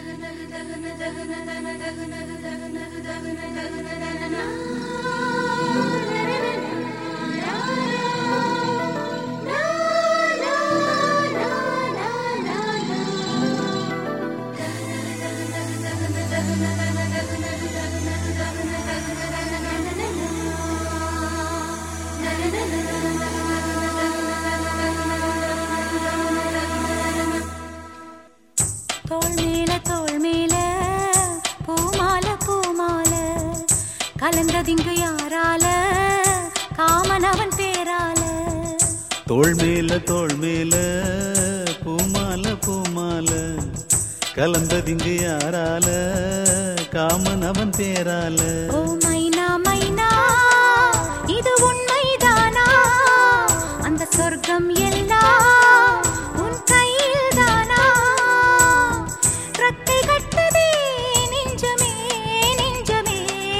கலந்ததிங்கு யாரால காமனவன் பேரால தோள் மேல பூமால பூமால கலந்ததிங்கு யாரால காமனவன் பேரால ஓ மைனா மைனா இது உண்மைதானா அந்த சொர்க்கம் எல்லாம் உன் கையில் தானா ரத்தை கட்டதே நெஞ்சமே நெஞ்சமே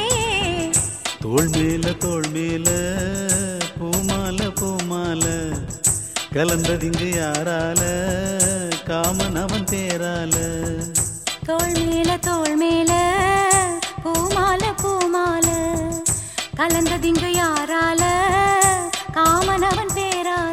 தோள் மேல பூமால பூமால கலந்ததிங்கு யாரால காமன் அவன் பேரால தோள் மேல பூமால பூமால கலந்ததிங்கு யாரால காமன் அவன் பேரால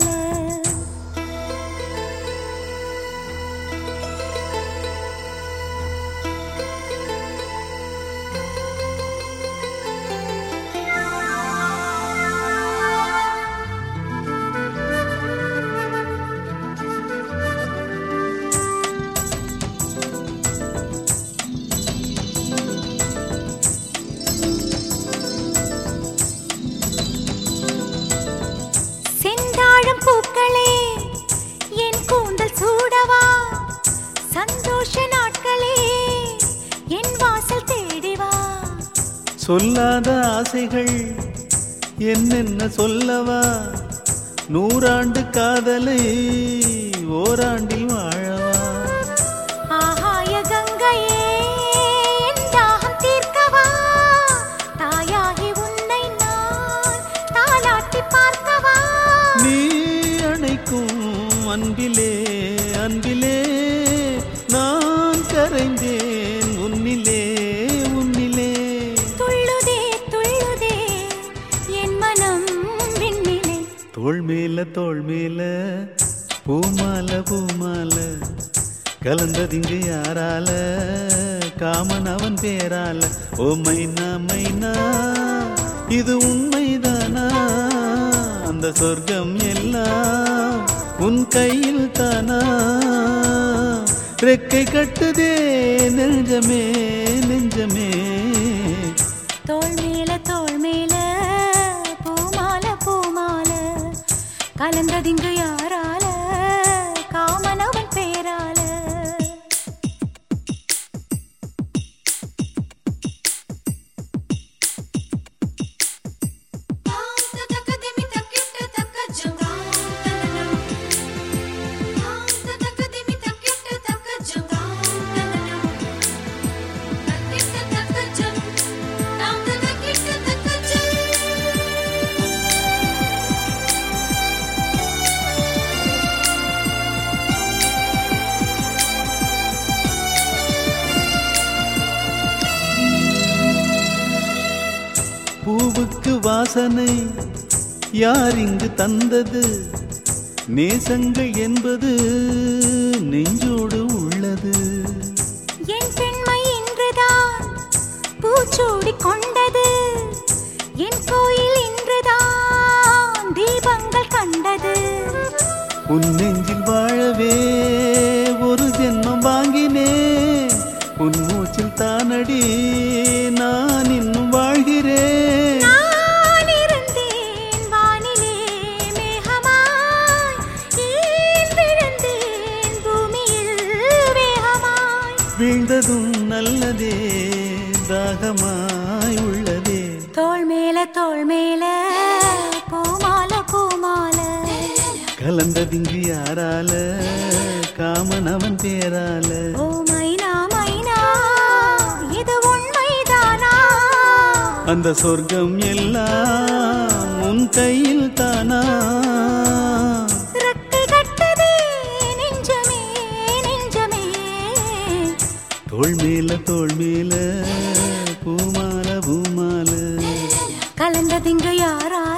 பூக்களே என் கூந்தல் சூடவா சந்தோஷ நாட்களே என் வாசல் தேடிவா சொல்லாத ஆசைகள் என்னென்ன சொல்லவா நூறாண்டு காதலை ஓராண்டில் வாழவா ஆகாய கங்கையே என் தாகம் தீர்க்கவா தாயாகி உன்னை நான் தாலாட்டி பார்க்கவா நீ அணைக்கும் அன்பிலே அன்பிலே நான் கரைந்தேன் உன்னிலே உன்னிலே துள்ளுதே துள்ளுதே என் மனம் விண்ணிலே தோள் மேல பூமால பூமால கலந்ததிங்கு யாரால காமன் அவன் பேரால ஓ மைனா மைனா இது உண்மைதானா அந்த சொர்க்கம் எல்லாம் உன் கையில் தானா ரெக்கை கட்டுதே நெஞ்சமே நெஞ்சமே தோள் மேல பூமால பூமால கலந்ததிங்கு யாரால காமன் அவன் பேரால பூவுக்கு வாசனை யார் இங்கு தந்தது நேசங்கள் என்பது நெஞ்சோடு உள்ளது என் பெண்மை இன்றுதான் பூச்சூடி கொண்டது என் கோயில் இன்றுதான் தீபங்கள் கண்டது உன் நெஞ்சில் வாழவே ஒரு ஜென்மம் வாங்கினேன் உன் மூச்சில் தானடி நான் இன்னும் வாழ்கிறேன் நான் இருந்தேன் வானிலே மேகமாய் விழுந்தேன் பூமியில் வேகமாய் வீழ்ந்ததும் நல்லதே தாகமாய் உள்ளதே தோள் மேல பூமால பூமால கலந்ததிங்கு யாரால காமன் அவன் பேரால ஓ மைனா மைனா இது உண்மைதானா அந்த சொர்க்கம் எல்லாம் உன் கையில் தானா ரத்தை கட்டதே நெஞ்சமே நெஞ்சமே தோள் மேல பூமால பூமால கலந்ததிங்கு யாரா